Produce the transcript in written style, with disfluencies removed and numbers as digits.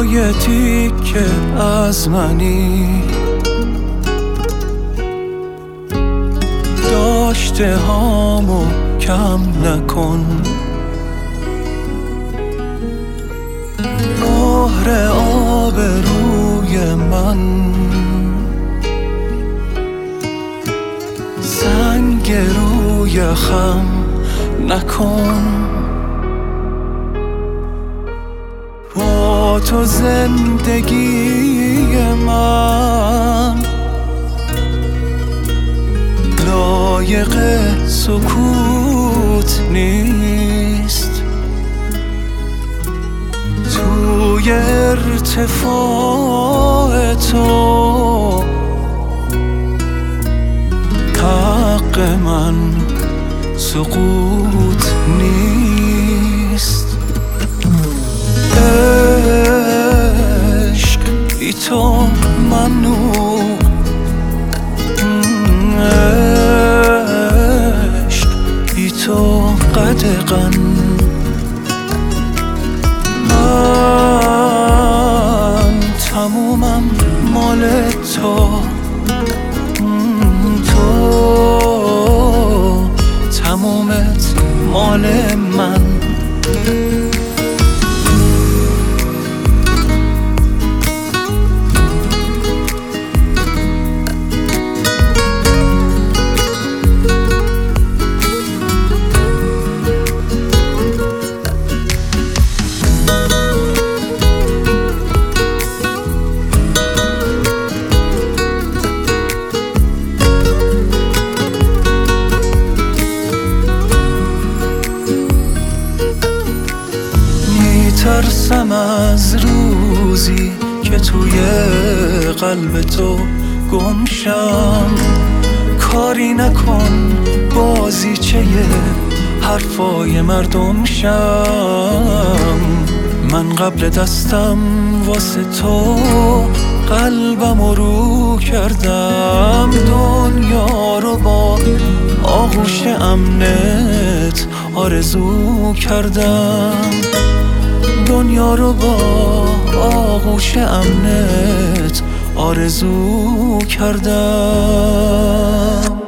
یه تیکه از منی، داشته هامو کم نکن. مهر آب روی من، سنگ روی خم نکن. با تو زندگی من لایق سکوت نیست. توی ارتفاع تو حق من سقوط نیست. عشق بی تو ممنوع، عشق بی تو قدغن. من تمومم مال تو، تو تمومت مال من. ترسم از روزی که توی قلب تو گمشم. کاری نکن بازیچه حرفای مردم شم. من قبل دستم واسه تو قلبم رو کردم. دنیا رو با آغوش امنت آرزو کردم. دنیا رو با آغوش امنت آرزو کردم.